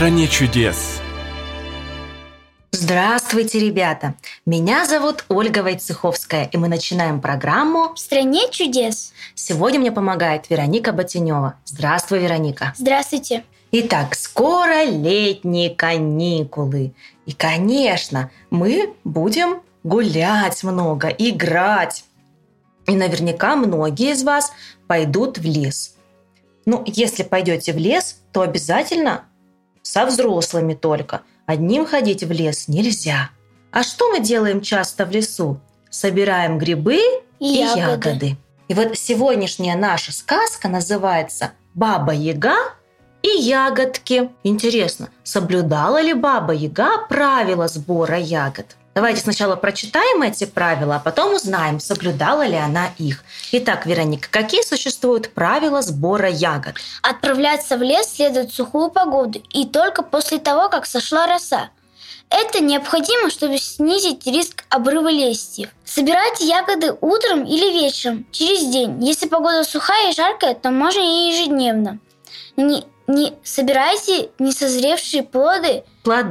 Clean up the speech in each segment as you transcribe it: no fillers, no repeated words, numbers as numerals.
стране чудес. Здравствуйте, ребята! Меня зовут Ольга Войцеховская, и мы начинаем программу «В стране чудес». Сегодня мне помогает Вероника Ботинева. Здравствуй, Вероника! Здравствуйте! Итак, скоро летние каникулы. И, конечно, мы будем гулять много, играть. И наверняка многие из вас пойдут в лес. Ну, если пойдете в лес, то обязательно со взрослыми только. Одним ходить в лес нельзя. А что мы делаем часто в лесу? Собираем грибы и ягоды. И вот сегодняшняя наша сказка называется «Баба-Яга и ягодки». Интересно, соблюдала ли Баба-Яга правила сбора ягод? Давайте сначала прочитаем эти правила, а потом узнаем, соблюдала ли она их. Итак, Вероника, какие существуют правила сбора ягод? Отправляться в лес следует в сухую погоду и только после того, как сошла роса. Это необходимо, чтобы снизить риск обрыва листьев. Собирайте ягоды утром или вечером, через день. Если погода сухая и жаркая, то можно и ежедневно. Не собирайте несозревшие плоды,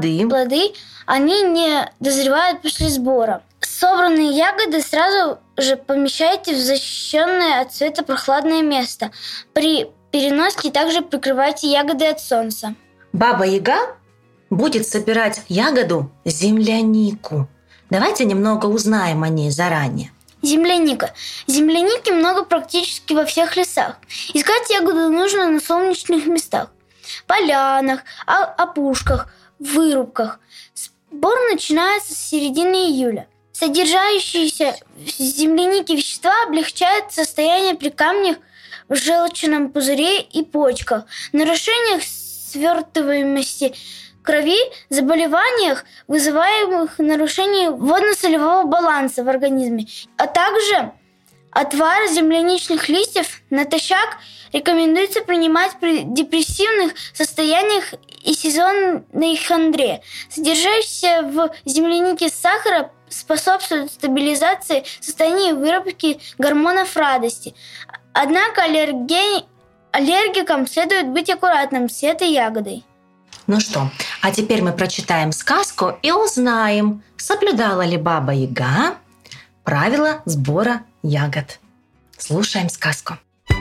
они не дозревают после сбора. Собранные ягоды сразу же помещайте в защищенное от света прохладное место. При переноске также прикрывайте ягоды от солнца. Баба-Яга будет собирать ягоду землянику. Давайте немного узнаем о ней заранее. Земляника. Земляники много практически во всех лесах. Искать ягоду нужно на солнечных местах, полянах, опушках, вырубках. Сбор начинается с середины июля. Содержащиеся в землянике вещества облегчают состояние при камнях в желчном пузыре и почках, нарушениях свертываемости крови, заболеваниях, вызываемых нарушением водно-солевого баланса в организме, а также отвар земляничных листьев натощак рекомендуется принимать при депрессивных состояниях и сезонной хандре. Содержащийся в землянике сахара способствует стабилизации состояния выработки гормонов радости. Однако аллергикам следует быть аккуратным с этой ягодой. Ну что, а теперь мы прочитаем сказку и узнаем, соблюдала ли Баба-Яга правила сбора ягод. Слушаем сказку.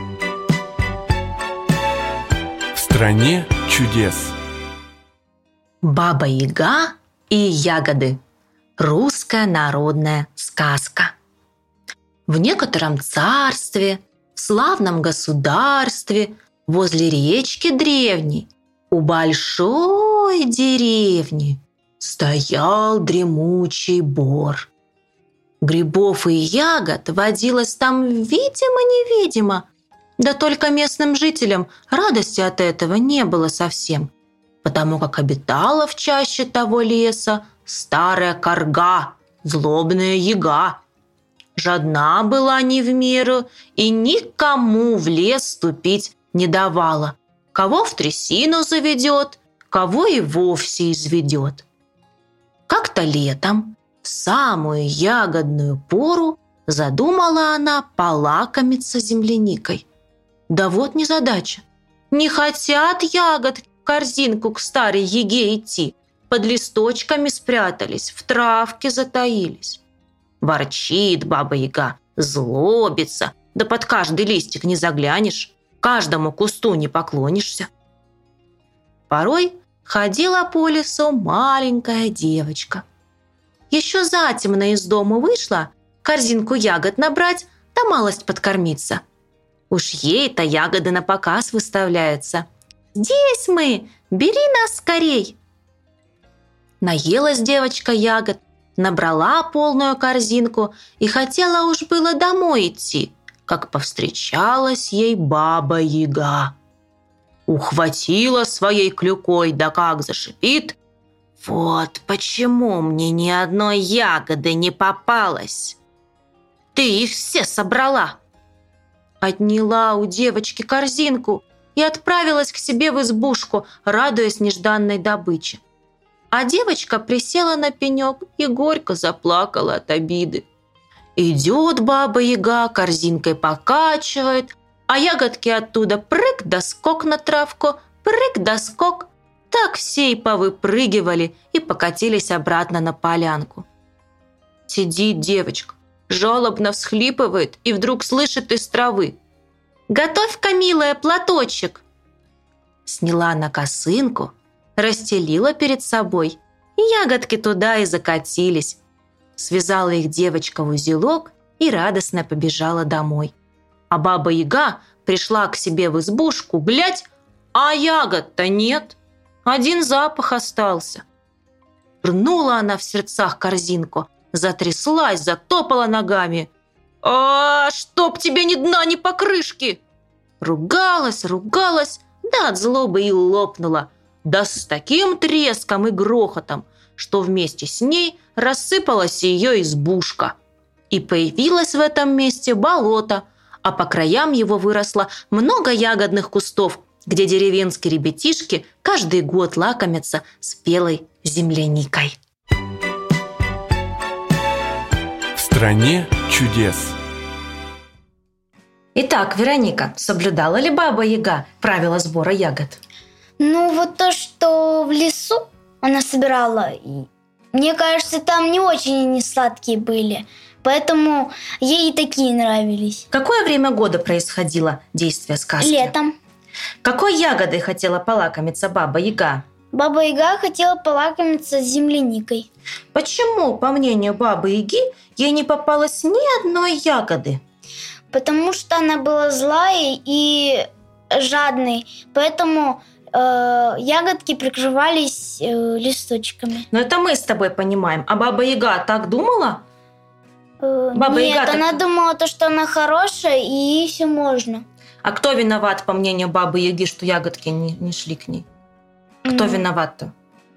В стране чудес. Баба-Яга и ягоды. Русская народная сказка. В некотором царстве, в славном государстве, возле речки древней, у большой деревни стоял дремучий бор. Грибов и ягод водилось там видимо-невидимо, да только местным жителям радости от этого не было совсем, потому как обитала в чаще того леса старая карга, злобная яга. Жадна была не в меру и никому в лес ступить не давала. Кого в трясину заведет, кого и вовсе изведет. Как-то летом, в самую ягодную пору, задумала она полакомиться земляникой. Да вот незадача. Не хотят ягод в корзинку к старой яге идти. Под листочками спрятались, в травке затаились. Ворчит Баба-Яга, злобится, да под каждый листик не заглянешь. Каждому кусту не поклонишься. Порой ходила по лесу маленькая девочка. Еще затемно из дому вышла корзинку ягод набрать, да малость подкормиться. Уж ей-то ягоды на показ выставляются. «Здесь мы! Бери нас скорей!» Наелась девочка ягод, набрала полную корзинку и хотела уж было домой идти, как повстречалась ей Баба-Яга. Ухватила своей клюкой, да как зашипит: «Вот почему мне ни одной ягоды не попалось! Ты их все собрала!» Отняла у девочки корзинку и отправилась к себе в избушку, радуясь нежданной добыче. А девочка присела на пенек и горько заплакала от обиды. Идет Баба-Яга, корзинкой покачивает, а ягодки оттуда прыг да скок на травку, прыг да скок. Так все и повыпрыгивали и покатились обратно на полянку. Сидит девочка, жалобно всхлипывает и вдруг слышит из травы: «Готовь-ка, милая, платочек!» Сняла она косынку, расстелила перед собой, и ягодки туда и закатились. Связала их девочка в узелок и радостно побежала домой. А Баба-Яга пришла к себе в избушку, глядь, а ягод-то нет. Один запах остался. Рнула она в сердцах корзинку, затряслась, затопала ногами. «А, чтоб тебе ни дна, ни покрышки!» Ругалась, да от злобы и лопнула. Да с таким треском и грохотом, что вместе с ней рассыпалась ее избушка. И появилось в этом месте болото, а по краям его выросло много ягодных кустов, где деревенские ребятишки каждый год лакомятся спелой земляникой. В стране чудес. Итак, Вероника, соблюдала ли Баба-Яга правила сбора ягод? Ну, вот то, что в лесу она собирала, мне кажется, там не очень они сладкие были. Поэтому ей и такие нравились. Какое время года происходило действие сказки? Летом. Какой ягодой хотела полакомиться Баба-Яга? Баба-Яга хотела полакомиться земляникой. Почему, по мнению Бабы-Яги, ей не попалось ни одной ягоды? Потому что она была злая и жадной. Поэтому ягодки прикрывались листочками. Но это мы с тобой понимаем. А Баба-Яга так думала? Нет, она думала, что она хорошая, и ей все можно. А кто виноват, по мнению Бабы-Яги, что ягодки не шли к ней? Кто виноват-то?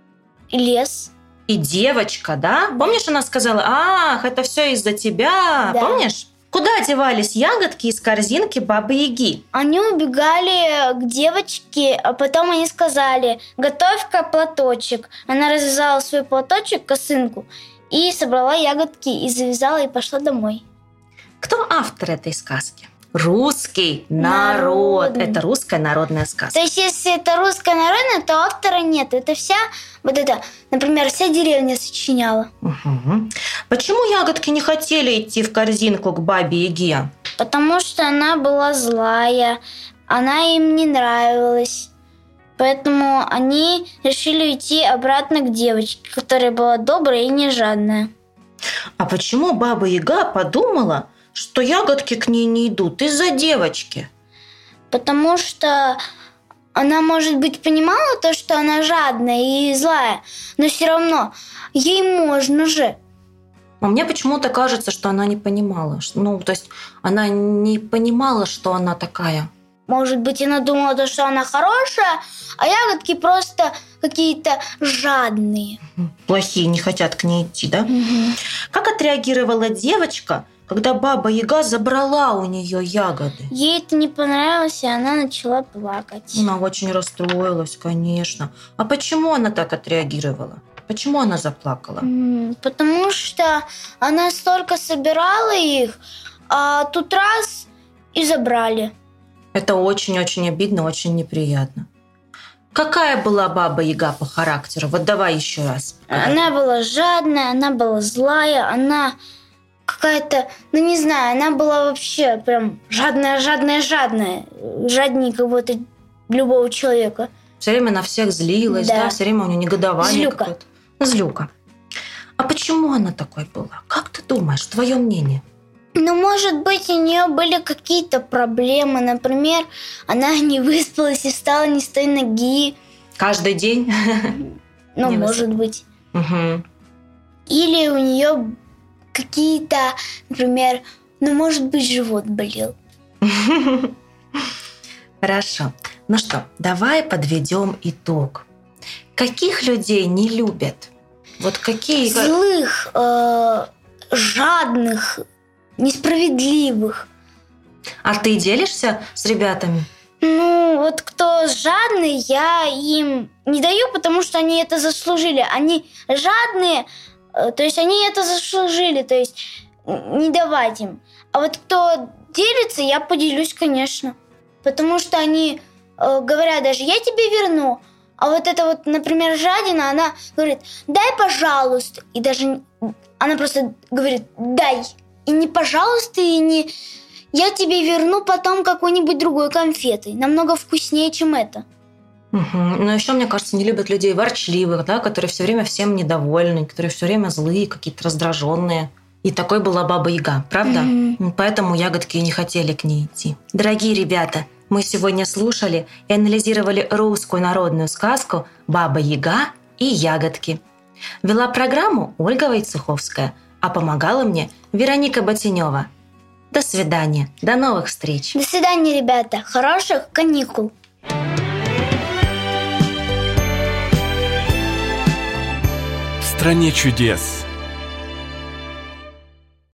Лес. И девочка, да? Помнишь, она сказала: «Ах, это все из-за тебя». Да. Помнишь? Куда девались ягодки из корзинки Бабы-Яги? Они убегали к девочке, а потом они сказали: «Готовь-ка платочек». Она развязала свой платочек, косынку, и собрала ягодки, и завязала, и пошла домой. Кто автор этой сказки? Русский народ. Народный. Это русская народная сказка. То есть, если это русская народная, то автора нет. Это вся, например, вся деревня сочиняла. Угу. Почему ягодки не хотели идти в корзинку к Бабе-Яге? Потому что она была злая, она им не нравилась. Поэтому они решили идти обратно к девочке, которая была добрая и не жадная. А почему Баба-Яга подумала, что ягодки к ней не идут из-за девочки? Потому что она, может быть, понимала то, что она жадная и злая, но все равно ей можно же. А мне почему-то кажется, что она не понимала. То есть она не понимала, что она такая. Может быть, она думала, то, что она хорошая, а ягодки просто какие-то жадные. Плохие, не хотят к ней идти, да? Угу. Как отреагировала девочка, когда Баба-Яга забрала у нее ягоды? Ей это не понравилось, и она начала плакать. Она очень расстроилась, конечно. А почему она так отреагировала? Почему она заплакала? Потому что она столько собирала их, а тут раз и забрали. Это очень-очень обидно, очень неприятно. Какая была Баба-Яга по характеру? Вот давай еще раз. Она была жадная, она была злая, она какая-то, не знаю, она была вообще прям жадная, жаднее кого-то, любого человека. Все время на всех злилась, да? Все время у нее негодование Злюка. какое-то. Злюка. А почему она такой была? Как ты думаешь, твое мнение? Может быть, у нее были какие-то проблемы. Например, она не выспалась и встала не с той ноги. Каждый день? Может быть. Угу. Или у нее какие-то, например, может быть, живот болел. Хорошо. Ну что, давай подведем итог. Каких людей не любят? Вот какие? Злых, жадных, несправедливых. А ты делишься с ребятами? Кто жадный, я им не даю, потому что они это заслужили. Они жадные, то есть они это заслужили, то есть не давать им. А вот кто делится, я поделюсь, конечно. Потому что они говорят даже: «Я тебе верну». А вот эта вот, например, жадина, она говорит: дай, пожалуйста. И даже она просто говорит: дай. И не пожалуйста, и не я тебе верну потом какой-нибудь другой конфетой. Намного вкуснее, чем это. Но еще, мне кажется, не любят людей ворчливых, да, которые все время всем недовольны, которые все время злые, какие-то раздраженные. И такой была Баба Яга, правда? Поэтому ягодки и не хотели к ней идти. Дорогие ребята, мы сегодня слушали и анализировали русскую народную сказку «Баба Яга и ягодки». Вела программу Ольга Войцеховская, а помогала мне Вероника Ботинева. До свидания, до новых встреч. До свидания, ребята. Хороших каникул. В стране чудес.